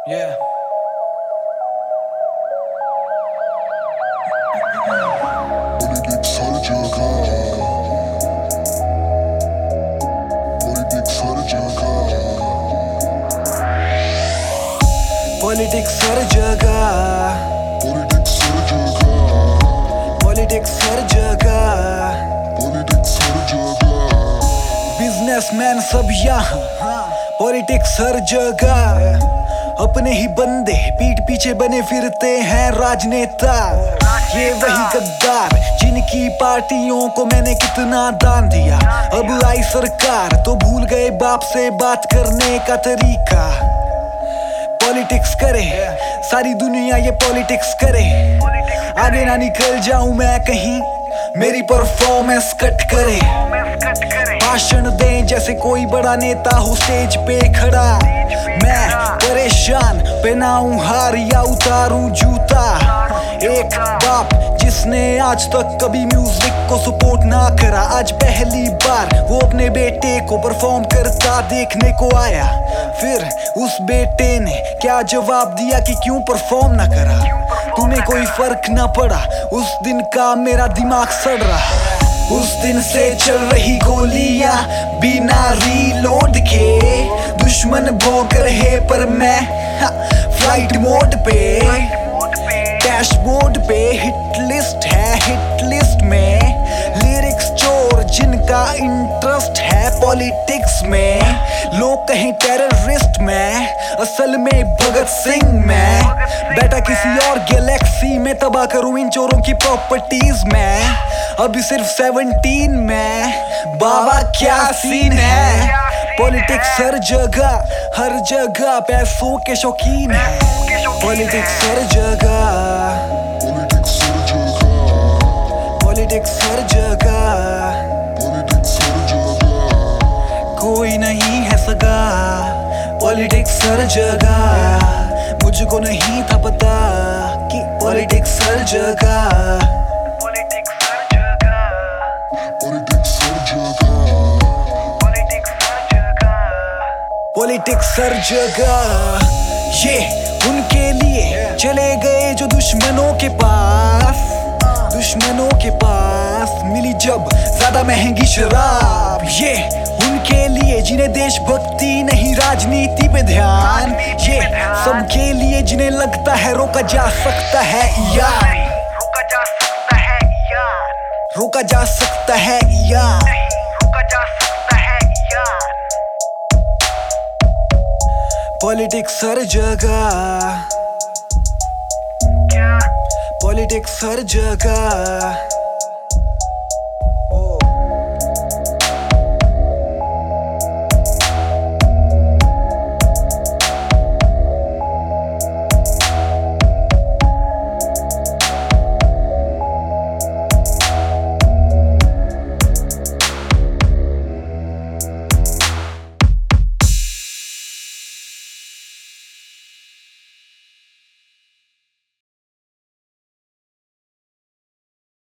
Yeah. Politics हर जगह, politics हर जगह, businessman सब यहाँ, पॉलिटिक्स हर जगह, अपने ही बंदे पीठ पीछे बने फिरते हैं राजनेता। ये वही गद्दार जिनकी पार्टियों को मैंने कितना दान दिया, अब आई सरकार तो भूल गए बाप से बात करने का तरीका। पॉलिटिक्स करे सारी दुनिया, ये पॉलिटिक्स करे, आगे ना निकल जाऊं मैं कहीं, मेरी परफॉर्मेंस कट करे। भाषण दें जैसे कोई बड़ा नेता हो स्टेज पे खड़ा, मैं परेशान पहनाऊं हार या उतारूं जूता। एक बाप जिसने आज तक कभी म्यूजिक को सपोर्ट ना करा, आज पहली बार वो अपने बेटे को परफॉर्म करता देखने को आया। फिर उस बेटे ने क्या जवाब दिया कि क्यों परफॉर्म ना करा, तुम्हें कोई फर्क ना पड़ा। उस दिन का मेरा दिमाग सड़ रहा, उस दिन से चल रही गोलियां बिना रीलोड के, दुश्मन भौंक रहे पर मैं फ्लाइट मोड पे, डैशबोर्ड पे हिट लिस्ट है, हिट लिस्ट में लिरिक्स चोर जिनका इंटरेस्ट है पॉलिटिक्स में। लोग कहीं टेररिस्ट में, असल में भगत सिंह में, बैठा किसी और गैलेक्सी में, तबाह करूं इन चोरों की प्रॉपर्टीज में। अभी सिर्फ 17 में, बाबा क्या सीन है। पॉलिटिक्स हर जगह पैसों के शौकीन है। पॉलिटिक्स हर जगह, पॉलिटिक्स हर जगह, कोई नहीं है सगा। पॉलिटिक्स हर जगह, मुझको नहीं था पता कि पॉलिटिक्स हर जगह, पॉलिटिक्स हर जगह। ये उनके लिए चले गए जो दुश्मनों के पास, दुश्मनों के पास मिली जब ज्यादा महंगी शराब। ये उनके लिए जिन्हें देशभक्ति नहीं राजनीति पे ध्यान, ये सबके लिए जिन्हें लगता है रोका जा सकता है यार, रोका जा सकता है यार, रोका जा सकता है यार, रोका जा सकता है यार। पॉलिटिक्स हर जगह, पॉलिटिक्स हर जगह।